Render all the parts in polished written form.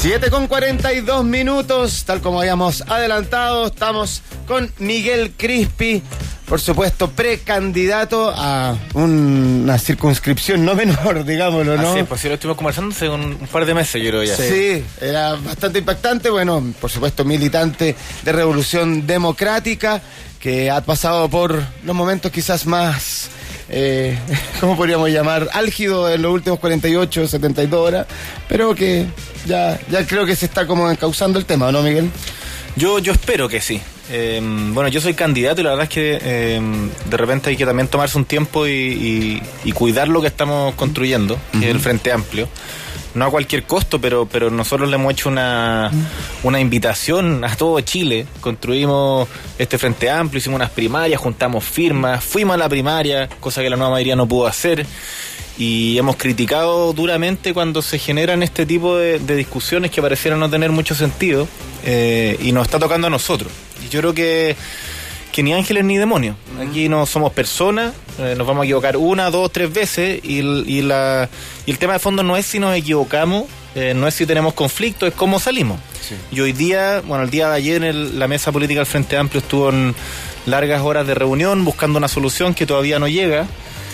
7:42, tal como habíamos adelantado, estamos con Miguel Crispi, por supuesto precandidato a una circunscripción no menor, digámoslo, ¿no? Así es, pues sí, lo estuvimos conversando hace un par de meses, yo creo ya. Sí, era bastante impactante, bueno, por supuesto militante de Revolución Democrática, que ha pasado por los momentos quizás más... ¿cómo podríamos llamar? Álgido en los últimos 48, 72 horas, pero que ya creo que se está como encauzando el tema, ¿no, Miguel? Yo espero que sí. Bueno, yo soy candidato y la verdad es que de repente hay que también tomarse un tiempo y cuidar lo que estamos construyendo, que es el Frente Amplio. No a cualquier costo, pero nosotros le hemos hecho una invitación a todo Chile. Construimos este Frente Amplio, hicimos unas primarias, juntamos firmas, fuimos a la primaria, cosa que la nueva mayoría no pudo hacer. Y hemos criticado duramente cuando se generan este tipo de discusiones que parecieran no tener mucho sentido, y nos está tocando a nosotros. Y yo creo que ni ángeles ni demonios. Aquí no somos personas, nos vamos a equivocar 1, 2, 3 veces y el tema de fondo no es si nos equivocamos, no es si tenemos conflicto, es cómo salimos. Sí. Y hoy día, bueno, el día de ayer la mesa política del Frente Amplio estuvo en largas horas de reunión buscando una solución que todavía no llega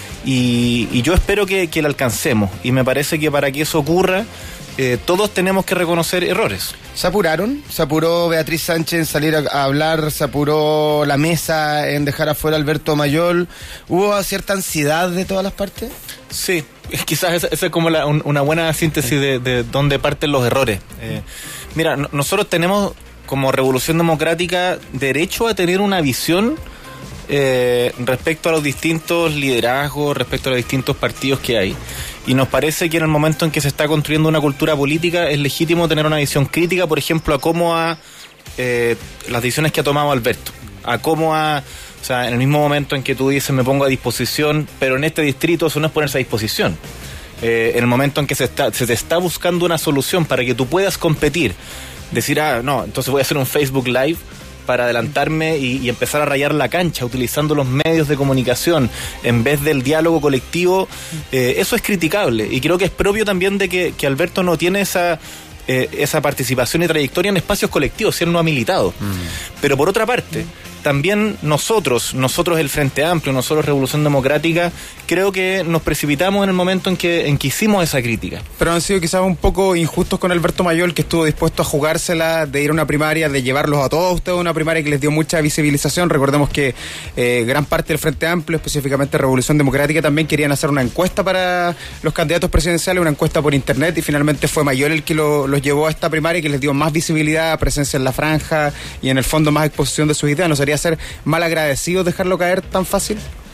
y yo espero que la alcancemos, y me parece que para que eso ocurra todos tenemos que reconocer errores. ¿Se apuraron? ¿Se apuró Beatriz Sánchez en salir a hablar? ¿Se apuró la mesa en dejar afuera a Alberto Mayol? ¿Hubo cierta ansiedad de todas las partes? Sí, quizás esa es como una buena síntesis de dónde parten los errores. Mira, nosotros tenemos como Revolución Democrática derecho a tener una visión respecto a los distintos liderazgos, respecto a los distintos partidos que hay. Y nos parece que en el momento en que se está construyendo una cultura política es legítimo tener una visión crítica, por ejemplo, a cómo las decisiones que ha tomado Alberto, o sea, en el mismo momento en que tú dices me pongo a disposición, pero en este distrito eso no es ponerse a disposición. En el momento en que se te está buscando una solución para que tú puedas competir, decir, no, entonces voy a hacer un Facebook Live para adelantarme y empezar a rayar la cancha utilizando los medios de comunicación en vez del diálogo colectivo, eso es criticable, y creo que es propio también de que Alberto no tiene esa participación y trayectoria en espacios colectivos, si él no ha militado. Pero por otra parte, también nosotros el Frente Amplio, nosotros Revolución Democrática, creo que nos precipitamos en el momento en que hicimos esa crítica. Pero han sido quizás un poco injustos con Alberto Mayol, que estuvo dispuesto a jugársela, de ir a una primaria, de llevarlos a todos ustedes a una primaria que les dio mucha visibilización. Recordemos que gran parte del Frente Amplio, específicamente Revolución Democrática, también querían hacer una encuesta para los candidatos presidenciales, una encuesta por internet, y finalmente fue Mayol el que los llevó a esta primaria y que les dio más visibilidad, presencia en la franja y en el fondo más exposición de sus ideas. ¿No sería ser mal agradecido dejarlo caer tan fácil?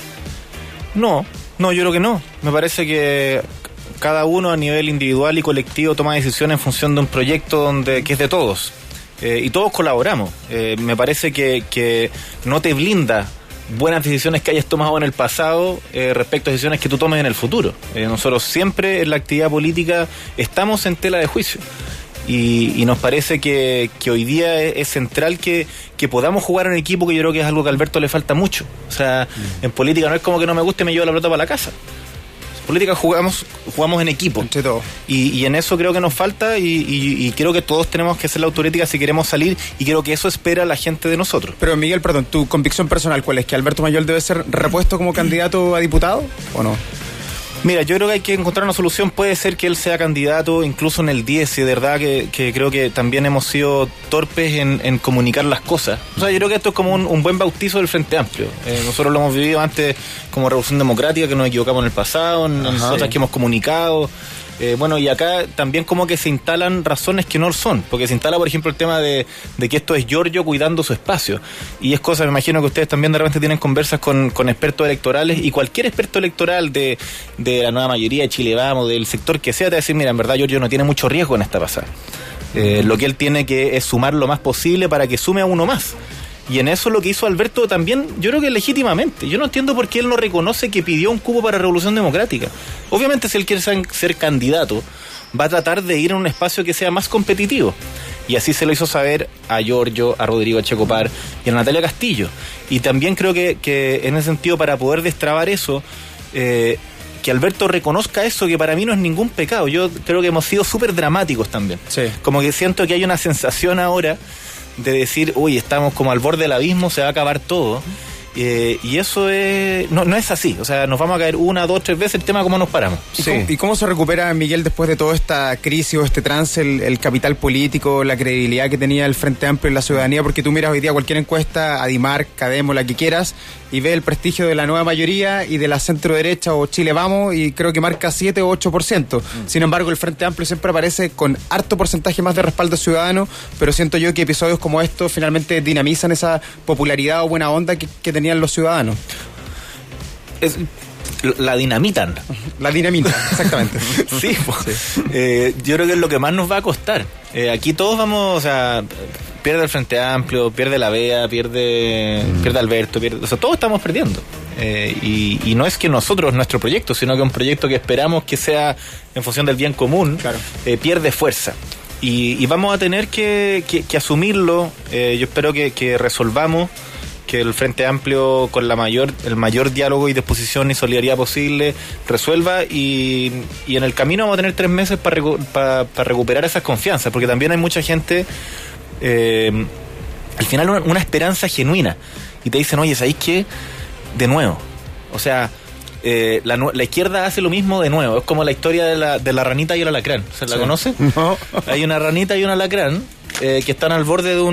No, yo creo que no. Me parece que cada uno a nivel individual y colectivo toma decisiones en función de un proyecto que es de todos, y todos colaboramos. Me parece que no te blinda buenas decisiones que hayas tomado en el pasado respecto a decisiones que tú tomes en el futuro. Nosotros siempre en la actividad política estamos en tela de juicio. Y nos parece que hoy día es central que podamos jugar en equipo, que yo creo que es algo que a Alberto le falta mucho. O sea, en política no es como que no me guste y me llevo la pelota para la casa. En política jugamos en equipo. Entre todos. Y en eso creo que nos falta, y creo que todos tenemos que hacer la autocrítica si queremos salir, y creo que eso espera la gente de nosotros. Pero Miguel, perdón, ¿tu convicción personal cuál es? ¿Que Alberto Mayol debe ser repuesto como candidato a diputado o no? Mira, yo creo que hay que encontrar una solución. Puede ser que él sea candidato incluso en el 10, y de verdad que creo que también hemos sido torpes en comunicar las cosas. O sea, yo creo que esto es como un buen bautizo del Frente Amplio. Nosotros lo hemos vivido antes como Revolución Democrática, que nos equivocamos en el pasado, en cosas que hemos comunicado. Bueno, y acá también como que se instalan razones que no son, porque se instala, por ejemplo, el tema de que esto es Giorgio cuidando su espacio, y es cosa, me imagino que ustedes también de repente tienen conversas con expertos electorales, y cualquier experto electoral de la nueva mayoría de Chile Vamos, del sector que sea, te va a decir, mira, en verdad Giorgio no tiene mucho riesgo en esta pasada. Lo que él tiene que es sumar lo más posible para que sume a uno más. Y en eso lo que hizo Alberto también, yo creo que legítimamente. Yo no entiendo por qué él no reconoce que pidió un cupo para Revolución Democrática. Obviamente, si él quiere ser candidato, va a tratar de ir a un espacio que sea más competitivo. Y así se lo hizo saber a Giorgio, a Rodrigo Echecopar y a Natalia Castillo. Y también creo que en ese sentido, para poder destrabar eso, que Alberto reconozca eso, que para mí no es ningún pecado. Yo creo que hemos sido súper dramáticos también. Sí. Como que siento que hay una sensación ahora de decir, uy, estamos como al borde del abismo, se va a acabar todo. Y eso no es así. O sea, nos vamos a caer 1, 2, 3 veces el tema cómo nos paramos. ¿Y cómo se recupera, Miguel, después de toda esta crisis o este trance, el capital político, la credibilidad que tenía el Frente Amplio en la ciudadanía? Porque tú miras hoy día cualquier encuesta, Adimar, Cademo, la que quieras, y ves el prestigio de la nueva mayoría y de la centro derecha o Chile Vamos, y creo que marca 7 o 8%. Sin embargo, el Frente Amplio siempre aparece con harto porcentaje más de respaldo ciudadano, pero siento yo que episodios como estos finalmente dinamizan esa popularidad o buena onda que tenían los ciudadanos. La dinamitan. La dinamitan, exactamente. Sí, yo creo que es lo que más nos va a costar. Aquí todos vamos, o sea, pierde el Frente Amplio, pierde la BEA, pierde Alberto, o sea, todos estamos perdiendo. Y no es que nuestro proyecto, sino que un proyecto que esperamos que sea en función del bien común, claro. Pierde fuerza. Y vamos a tener que asumirlo. Yo espero que resolvamos, que el Frente Amplio, con el mayor diálogo y disposición y solidaridad posible, resuelva, y en el camino vamos a tener 3 meses para recuperar esas confianzas, porque también hay mucha gente, al final una esperanza genuina, y te dicen, oye, ¿sabéis qué? De nuevo, o sea, la izquierda hace lo mismo de nuevo. Es como la historia de la ranita y el alacrán. ¿Se la conoce? No. Hay una ranita y un alacrán que están al borde de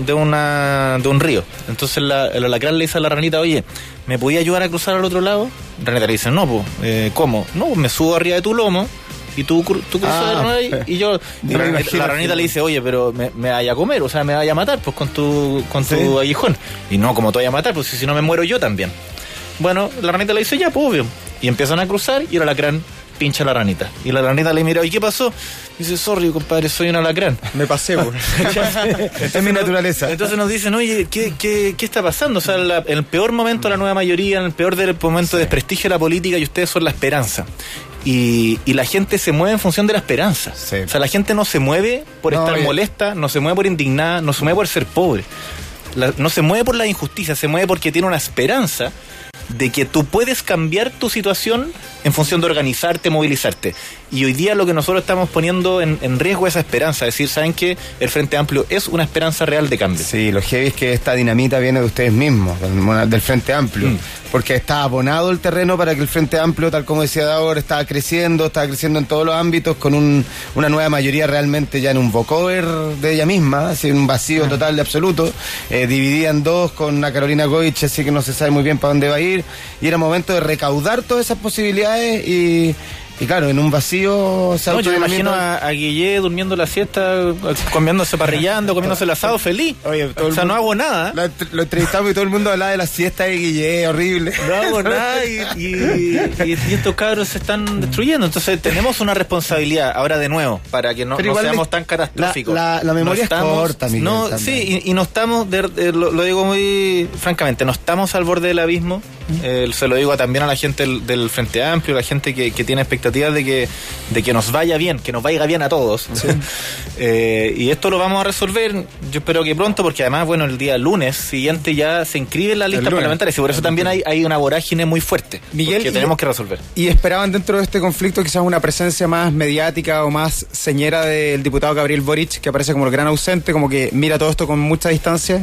un río. Entonces el alacrán le dice a la ranita, oye, ¿me podías ayudar a cruzar al otro lado? La ranita le dice, no, pues, ¿cómo? No, pues me subo arriba de tu lomo y tú cruzas y yo... La ranita le dice, oye, pero me vaya a comer, o sea, me vaya a matar pues con tu aguijón. Y no, como te vaya a matar, pues si no me muero yo también. Bueno, la ranita le dice, ya, pues obvio. Y empiezan a cruzar y el alacrán pincha a la ranita. Y la ranita le mira, ¿y qué pasó? Dice, sorry, compadre, soy un alacrán. Me pasé, pues. Es mi naturaleza. Entonces nos dicen, oye, ¿qué está pasando? O sea, en el peor momento de la nueva mayoría, en el peor momento de desprestigio de la política, y ustedes son la esperanza. Y la gente se mueve en función de la esperanza. Sí. O sea, la gente no se mueve por estar molesta, no se mueve por indignada, no se mueve por ser pobre. No se mueve por la injusticia, se mueve porque tiene una esperanza de que tú puedes cambiar tu situación en función de organizarte, movilizarte. Y hoy día lo que nosotros estamos poniendo en riesgo es esa esperanza, es decir, ¿saben qué? El Frente Amplio es una esperanza real de cambio. Sí, lo heavy es que esta dinamita viene de ustedes mismos, del Frente Amplio, porque está abonado el terreno para que el Frente Amplio, tal como decía Davor, estaba creciendo en todos los ámbitos, con una nueva mayoría realmente ya en un vocover de ella misma, así, un vacío total de absoluto, dividida en dos, con una Carolina Goich, así que no se sabe muy bien para dónde va a ir, y era momento de recaudar todas esas posibilidades y claro, en un vacío... No, yo me imagino a Guillé durmiendo la siesta, comiéndose parrillando, comiéndose el asado feliz. Oye, no hago nada. Lo entrevistamos y todo el mundo hablaba de la siesta de Guillé, horrible. No hago nada y estos cabros se están destruyendo. Entonces tenemos una responsabilidad, ahora de nuevo, para que no seamos tan catastróficos. La memoria es corta, Miguel. No, sí, y no estamos, lo digo muy francamente, no estamos al borde del abismo. Se lo digo también a la gente del Frente Amplio, la gente que tiene expectativas de que nos vaya bien, que nos vaya bien a todos. Sí. Y esto lo vamos a resolver, yo espero que pronto, porque además, bueno, el día lunes siguiente ya se inscribe en la lista parlamentaria, y por eso también hay una vorágine muy fuerte, Miguel, que tenemos que resolver. ¿Y esperaban dentro de este conflicto quizás una presencia más mediática o más señera del diputado Gabriel Boric, que aparece como el gran ausente, como que mira todo esto con mucha distancia?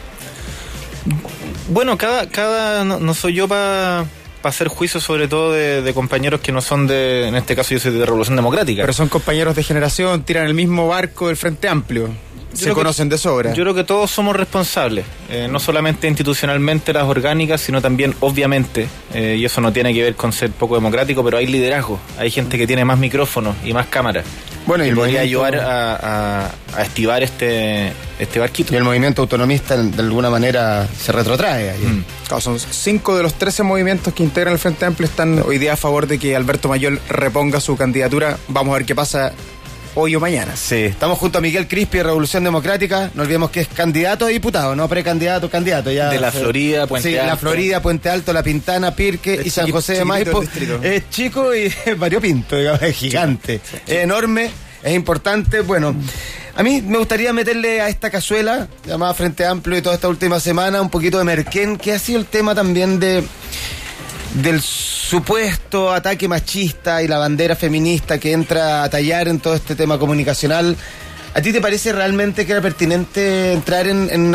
Bueno, no soy yo para hacer juicios, sobre todo de compañeros que no son en este caso yo soy de Revolución Democrática. Pero son compañeros de generación, tiran el mismo barco del Frente Amplio. Se conocen de sobra. Yo creo que todos somos responsables, no solamente institucionalmente las orgánicas, sino también, obviamente, y eso no tiene que ver con ser poco democrático, pero hay liderazgo, hay gente que tiene más micrófonos y más cámaras. Bueno, y podría ayudar a estivar este barquito. Y el movimiento autonomista de alguna manera se retrotrae ahí. Claro, son 5 de los 13 movimientos que integran el Frente Amplio están hoy día a favor de que Alberto Mayol reponga su candidatura. Vamos a ver qué pasa hoy o mañana. Sí, estamos junto a Miguel Crispi de Revolución Democrática. No olvidemos que es candidato a diputado, no precandidato, candidato. Ya de la Florida, Puente Alto. Sí, la Florida, Puente Alto, La Pintana, Pirque y San José de Maipo. Es chico y variopinto, digamos, es gigante. Sí. Es enorme, es importante. Bueno, a mí me gustaría meterle a esta cazuela llamada Frente Amplio y toda esta última semana un poquito de Merquén, que ha sido el tema también del supuesto ataque machista y la bandera feminista que entra a tallar en todo este tema comunicacional, ¿a ti te parece realmente que era pertinente entrar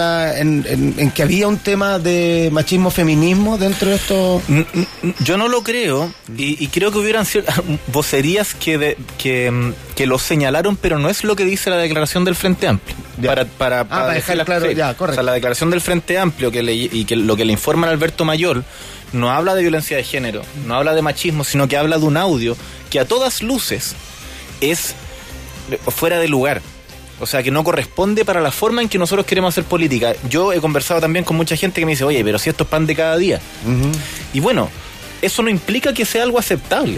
en que había un tema de machismo-feminismo dentro de esto? Yo no lo creo, y creo que hubieran vocerías que lo señalaron, pero no es lo que dice la declaración del Frente Amplio. Para dejar claro, sí. ya, correcto. O sea, la declaración del Frente Amplio lo que le informa a Alberto Mayor no habla de violencia de género, no habla de machismo, sino que habla de un audio que a todas luces es fuera de lugar. O sea, que no corresponde para la forma en que nosotros queremos hacer política. Yo he conversado también con mucha gente que me dice, oye, pero si esto es pan de cada día. Uh-huh. Y bueno, eso no implica que sea algo aceptable.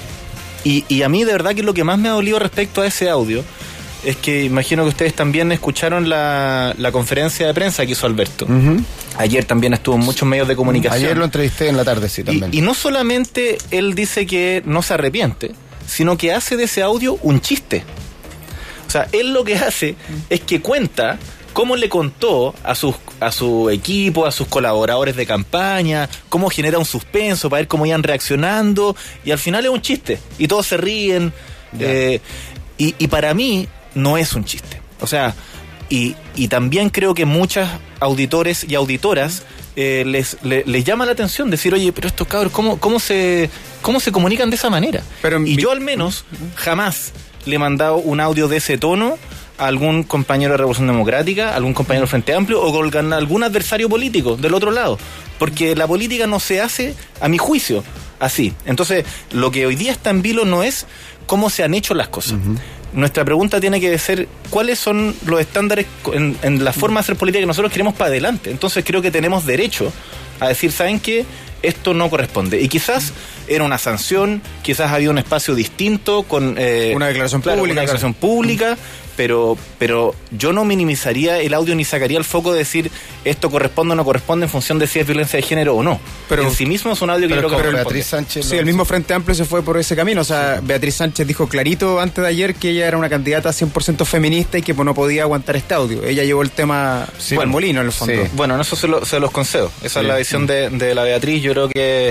Y a mí de verdad que lo que más me ha dolido respecto a ese audio es que imagino que ustedes también escucharon la conferencia de prensa que hizo Alberto. Uh-huh. Ayer también estuvo en muchos medios de comunicación. Ayer lo entrevisté en la tarde, sí, también. Y no solamente él dice que no se arrepiente, sino que hace de ese audio un chiste. O sea, él lo que hace es que cuenta cómo le contó a su equipo, a sus colaboradores de campaña, cómo genera un suspenso para ver cómo iban reaccionando, y al final es un chiste, y todos se ríen, y para mí no es un chiste. O sea, y también creo que muchos auditores y auditoras les llama la atención decir, oye, pero estos cabros, ¿cómo se comunican de esa manera? Y yo al menos jamás le he mandado un audio de ese tono a algún compañero de Revolución Democrática, a algún compañero del Frente Amplio o con algún adversario político del otro lado, porque la política no se hace, a mi juicio, así. Entonces, lo que hoy día está en vilo no es cómo se han hecho las cosas. Uh-huh. Nuestra pregunta tiene que ser cuáles son los estándares en la forma de hacer política que nosotros queremos para adelante. Entonces creo que tenemos derecho a decir, ¿saben qué? Esto no corresponde. Y quizás era una sanción, quizás había un espacio distinto con una declaración pública. Una declaración pública, pero yo no minimizaría el audio ni sacaría el foco de decir esto corresponde o no corresponde en función de si es violencia de género o no. Pero en sí mismo es un audio que yo creo que corresponde. Beatriz Sánchez, sí, el mismo Frente Amplio se fue por ese camino. O sea, sí. Beatriz Sánchez dijo clarito antes de ayer que ella era una candidata 100% feminista y que no podía aguantar este audio. Ella llevó el tema al molino, en el fondo. Sí. Bueno, en eso se los concedo. Esa es la visión de la Beatriz. Yo creo que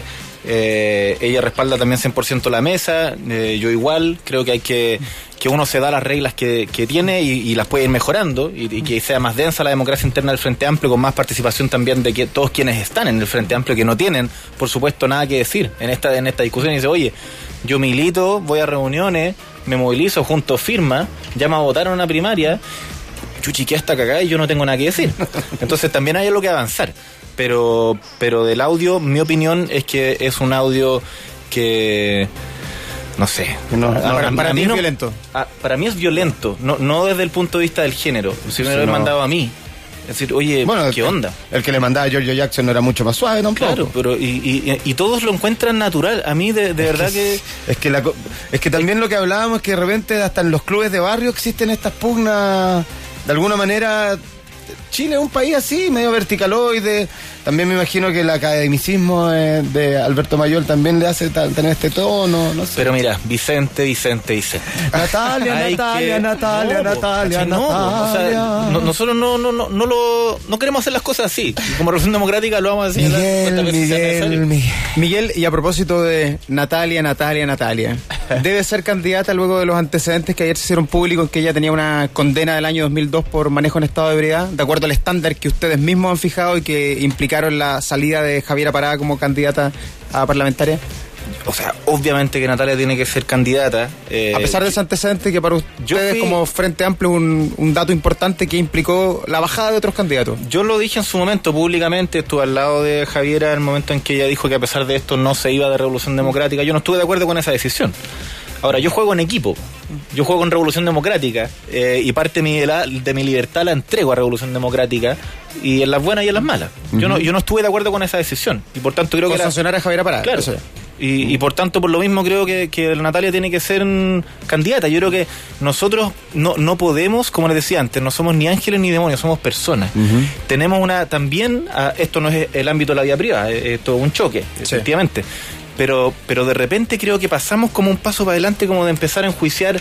ella respalda también 100% la mesa. Yo igual creo que hay que uno se da las reglas que tiene y las puede ir mejorando y que sea más densa la democracia interna del Frente Amplio, con más participación también de que todos quienes están en el Frente Amplio, que no tienen, por supuesto, nada que decir en esta discusión, y dice, oye, yo milito, voy a reuniones, me movilizo, junto firmas, llamo a votar en una primaria, chuchiquea hasta cagada y yo no tengo nada que decir. Entonces también hay algo que avanzar. Pero del audio, mi opinión es que es un audio que no sé. Para mí es violento. Para mí es violento, no desde el punto de vista del género. Si me lo he mandado a mí, es decir, oye, ¿qué onda? El que le mandaba a Giorgio Jackson no era mucho más suave, ¿no? Claro, pero y todos lo encuentran natural. A mí de verdad que... Es que también lo que hablábamos es que de repente hasta en los clubes de barrio existen estas pugnas. De alguna manera, Chile es un país así, medio verticaloide. También me imagino que el academicismo de Alberto Mayor también le hace tener este tono, no sé. Pero mira, Vicente. Natalia. Nosotros no queremos hacer las cosas así. Como Revolución Democrática lo vamos a decir. Miguel, y a propósito de Natalia, ¿debe ser candidata luego de los antecedentes que ayer se hicieron públicos, en que ella tenía una condena del año 2002 por manejo en estado de ebriedad, de acuerdo al estándar que ustedes mismos han fijado y que implicaron la salida de Javiera Parada como candidata a parlamentaria? O sea, obviamente que Natalia tiene que ser candidata. A pesar de ese antecedente que para ustedes como Frente Amplio un dato importante que implicó la bajada de otros candidatos. Yo lo dije en su momento públicamente, estuve al lado de Javiera en el momento en que ella dijo que a pesar de esto no se iba de Revolución Democrática. Yo no estuve de acuerdo con esa decisión. Ahora, yo juego en equipo, yo juego en Revolución Democrática y parte de mi libertad la entrego a Revolución Democrática, y en las buenas y en las malas. Uh-huh. Yo no estuve de acuerdo con esa decisión y por tanto creo que sancionar a Javiera Parada. Claro. Y por tanto, por lo mismo creo que Natalia tiene que ser candidata. Yo creo que nosotros no podemos, como les decía antes, no somos ni ángeles ni demonios, somos personas. Uh-huh. Tenemos esto no es el ámbito de la vida privada, esto es un choque, sí. Efectivamente. Pero de repente creo que pasamos como un paso para adelante, como de empezar a enjuiciar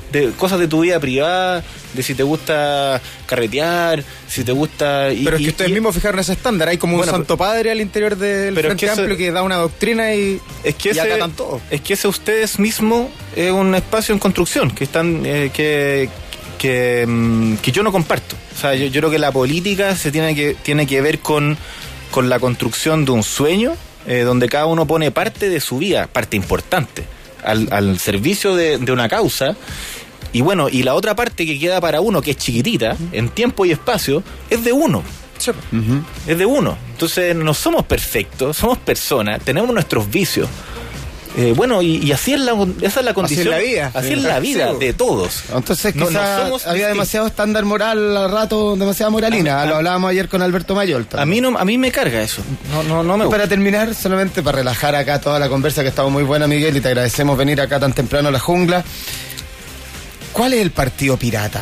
de cosas de tu vida privada, de si te gusta carretear, si te gusta... Pero es que ustedes mismos fijaron ese estándar, hay como un santo padre al interior del Frente Amplio que da una doctrina y acatan todo. Es que ese ustedes mismos es un espacio en construcción, que están que yo no comparto. O sea, yo creo que la política tiene que ver con la construcción de un sueño, donde cada uno pone parte de su vida, parte importante, al servicio de una causa. Y bueno, y la otra parte que queda para uno, que es chiquitita, en tiempo y espacio, es de uno. Sí. Es de uno. Entonces no somos perfectos, somos personas, tenemos nuestros vicios. Bueno, y así es esa es la condición. Así es la vida de todos. Entonces quizás había demasiado estándar moral al rato, demasiada moralina. Lo hablábamos ayer con Alberto Mayol también. A mí me carga eso. No me gusta. Para terminar, solamente para relajar acá toda la conversa, que ha estado muy buena, Miguel, y te agradecemos venir acá tan temprano a la jungla. ¿Cuál es el partido pirata?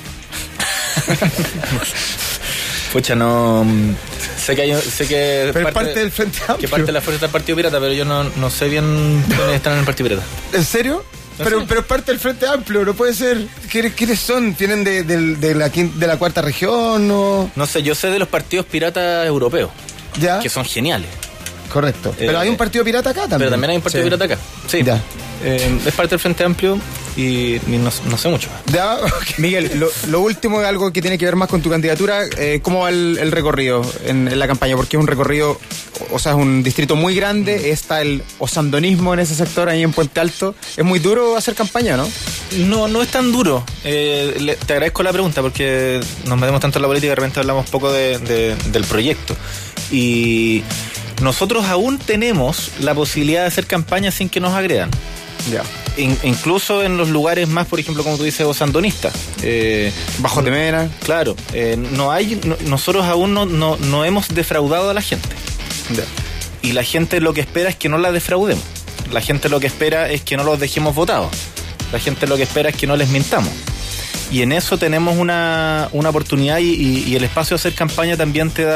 Pucha, no... Sé que pero parte del Frente Amplio. Que parte de la fuerza está el Partido Pirata, pero yo no sé bien quiénes están en el Partido Pirata. ¿En serio? Pero es parte del Frente Amplio, no puede ser. ¿Quiénes son? ¿Vienen de la cuarta región? No sé, yo sé de los partidos piratas europeos. ¿Ya? Que son geniales. Correcto. Pero hay un partido pirata acá también. Pero también hay un partido pirata acá. Sí. Ya. Es parte del Frente Amplio y no sé mucho. Ya, okay. Miguel, lo último es algo que tiene que ver más con tu candidatura. ¿Cómo va el recorrido en la campaña? Porque es un recorrido, o sea, es un distrito muy grande. Está el osandonismo en ese sector, ahí en Puente Alto. Es muy duro hacer campaña, ¿no? No es tan duro. Te agradezco la pregunta porque nos metemos tanto en la política y de repente hablamos poco del proyecto. Y nosotros aún tenemos la posibilidad de hacer campaña sin que nos agredan. Ya. Incluso en los lugares más, por ejemplo, como tú dices, osandonistas. Bajo Temera. Claro. Nosotros aún no hemos defraudado a la gente. Ya. Y la gente lo que espera es que no la defraudemos. La gente lo que espera es que no los dejemos votados. La gente lo que espera es que no les mintamos. Y en eso tenemos una oportunidad y el espacio de hacer campaña también te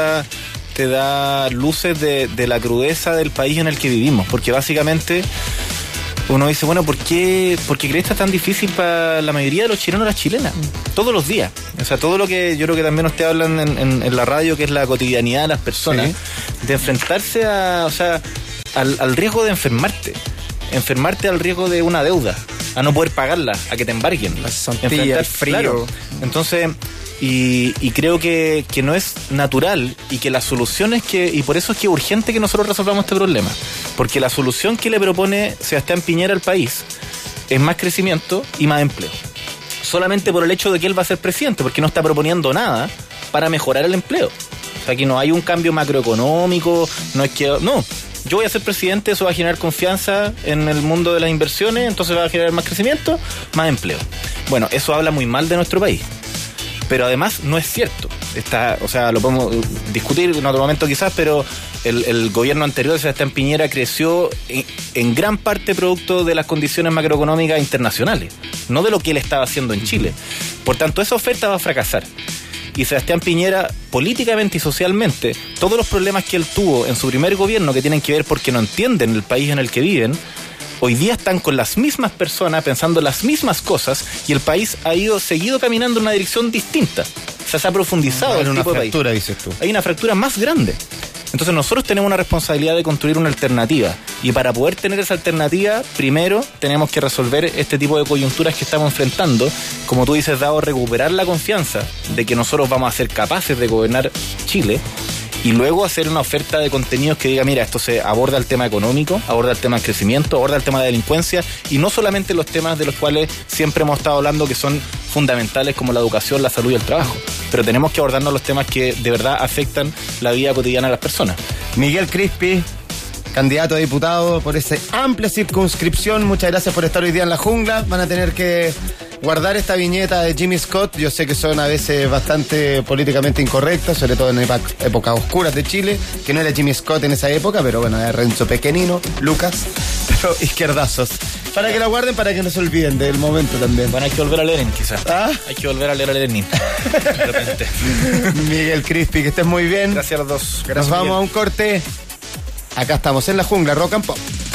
da luces de la crudeza del país en el que vivimos. Porque básicamente uno dice, bueno, ¿por qué crees que es tan difícil para la mayoría de los chilenos y las chilenas? Todos los días. O sea, todo lo que yo creo que también ustedes hablan en la radio, que es la cotidianidad de las personas, sí, de enfrentarse al riesgo de enfermarte al riesgo de una deuda, a no poder pagarla, a que te embarguen. La cesantía, el frío. Claro. Entonces, y creo que no es natural y que la solución es y por eso es que es urgente que nosotros resolvamos este problema. Porque la solución que le propone Sebastián Piñera al país es más crecimiento y más empleo. Solamente por el hecho de que él va a ser presidente, porque no está proponiendo nada para mejorar el empleo. O sea, aquí no hay un cambio macroeconómico, yo voy a ser presidente, eso va a generar confianza en el mundo de las inversiones, entonces va a generar más crecimiento, más empleo. Bueno, eso habla muy mal de nuestro país. Pero además no es cierto. Lo podemos discutir en otro momento quizás, pero el gobierno anterior de Sebastián Piñera creció en gran parte producto de las condiciones macroeconómicas internacionales, no de lo que él estaba haciendo en Chile. Por tanto, esa oferta va a fracasar. Y Sebastián Piñera, políticamente y socialmente, todos los problemas que él tuvo en su primer gobierno, que tienen que ver porque no entienden el país en el que viven, hoy día están con las mismas personas, pensando las mismas cosas, y el país ha seguido caminando en una dirección distinta. O sea, se ha profundizado el tipo de país. Hay una fractura, dices tú. Hay una fractura más grande. Entonces nosotros tenemos una responsabilidad de construir una alternativa. Y para poder tener esa alternativa, primero tenemos que resolver este tipo de coyunturas que estamos enfrentando. Como tú dices, dado recuperar la confianza de que nosotros vamos a ser capaces de gobernar Chile. Y luego hacer una oferta de contenidos que diga, mira, esto se aborda el tema económico, aborda el tema del crecimiento, aborda el tema de delincuencia, y no solamente los temas de los cuales siempre hemos estado hablando, que son fundamentales, como la educación, la salud y el trabajo. Pero tenemos que abordarnos los temas que de verdad afectan la vida cotidiana de las personas. Miguel Crispi, candidato a diputado por esa amplia circunscripción, muchas gracias por estar hoy día en la jungla. Van a tener que guardar esta viñeta de Jimmy Scott. Yo sé que son a veces bastante políticamente incorrectas, sobre todo en épocas oscuras de Chile, que no era Jimmy Scott en esa época, pero bueno, era Renzo Pequenino, Lucas, pero izquierdazos. Para que la guarden, para que no se olviden del momento también. Bueno, hay que volver a Lenin, quizás. ¿Ah? Hay que volver a leer a Lenin. De repente. Miguel Crispi, que estés muy bien. Gracias a los dos. Gracias, nos vamos Miguel. A un corte. Acá estamos en la jungla, Rock and Pop.